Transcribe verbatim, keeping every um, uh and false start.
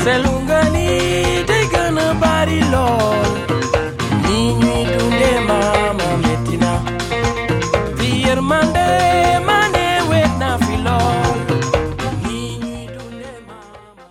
seetlu nga ni day gën a bari lool